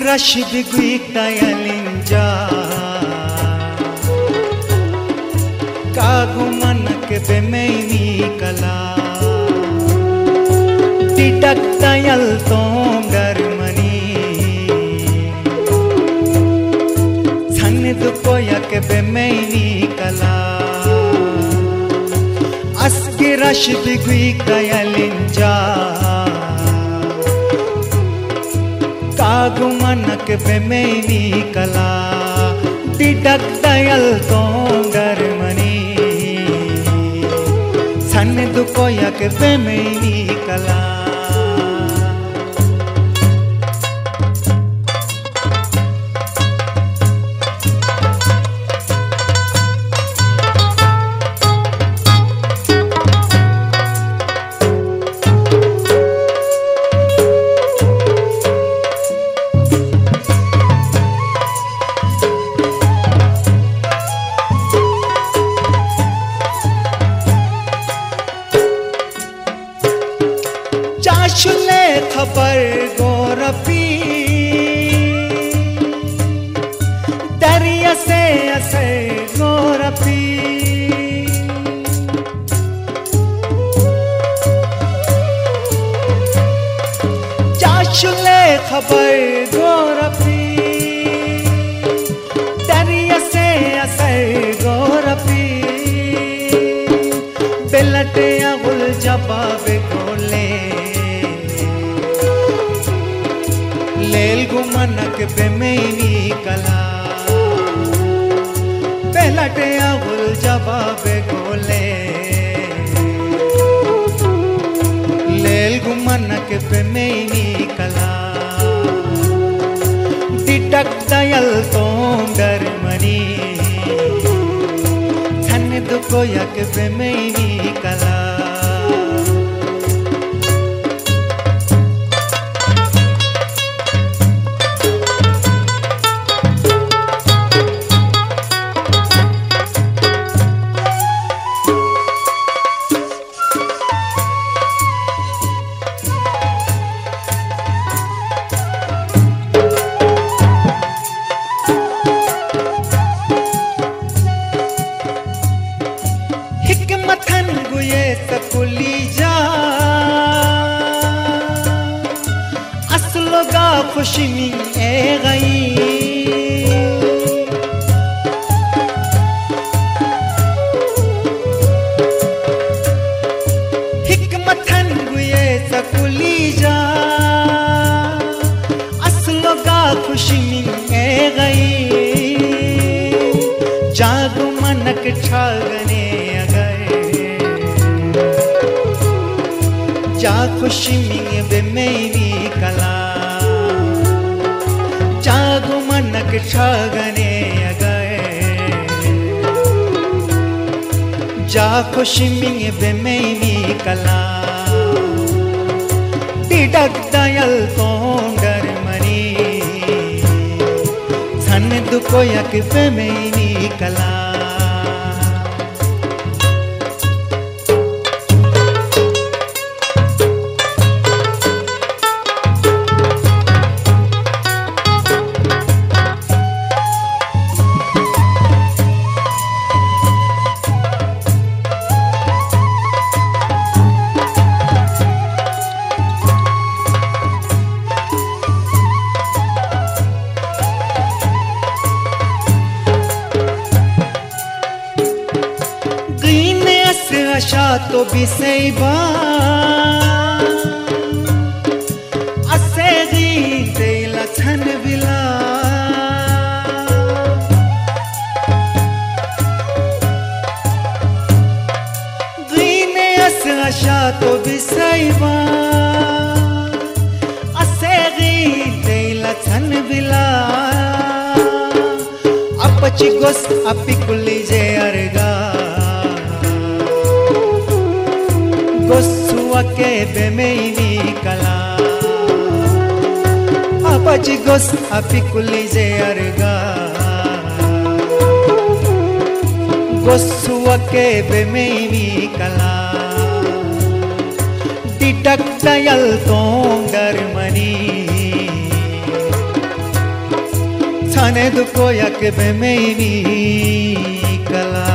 Rashid Guitayalinja Kagumanak Bemeini Kala Didak Tayal Tom Darmani Sanid Koyak Bemeini Kala Asgi Rashid Guitayalinja Kagumanak Bemeini Kala Didak Dayal Tom Darmani Sanid Koyak Bemeini Kala Chashule khabar gorapi Dariya se asar gorapi Chashule khabar gorapi Dariya se asar gorapi Belate agul jababe gole Lel gumanak bemeini kala Belate agul jababe gole Lel gumanak bemeini kala Didak dayal tom darmani Sanid koyak bemeini kala Hikmatan guye sakulija Aslo ga khushi min e gayi Hikmatan guye sakulija Aslo ga khushi min e gayi Jagu manak chagane Ja khushi min bemeini kala Jagu manak chagane agaye Ja khushi min bemeini kala Didak dayal tom darmani Sanid koyak bemeini kala Ashato biseiba Asegi de la tanvila Gine ashato biseiba Asegi de la tanvila Apachi gos apikuli je arga Gosua ke bemeini kala Apaji gos apikuli je arga Gosua ke bemeini kala Didak dayal tom darmani sane du koyak be meini kala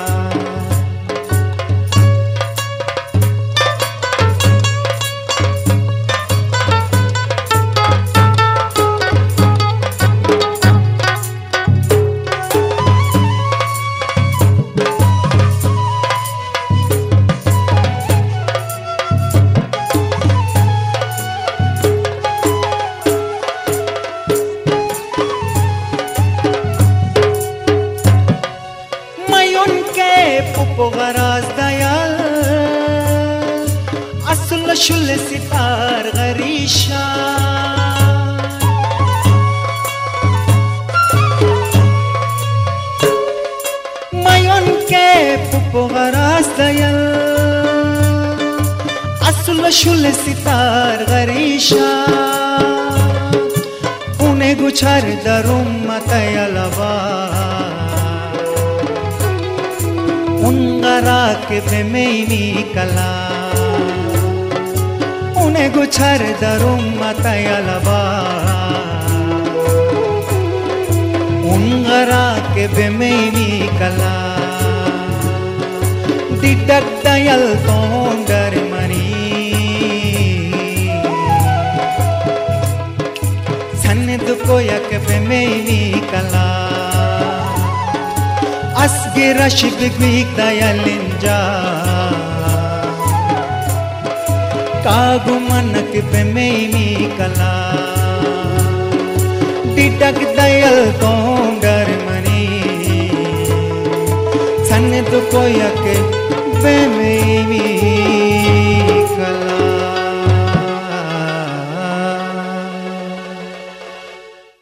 Pogaraz dayal Asul shul sitar garisha Mayon ke pogaraz dayal Asul shul sitar garisha Une guchar darum matayalaba Ungara ke bemeini kala Une guchar darum matayalaba Ungara ke bemeini kala Didak dayal tondar mani Saned koyak bemeini kala Asgira shibik mik dayalinja Kagumanak bemeini kala Didak dayal to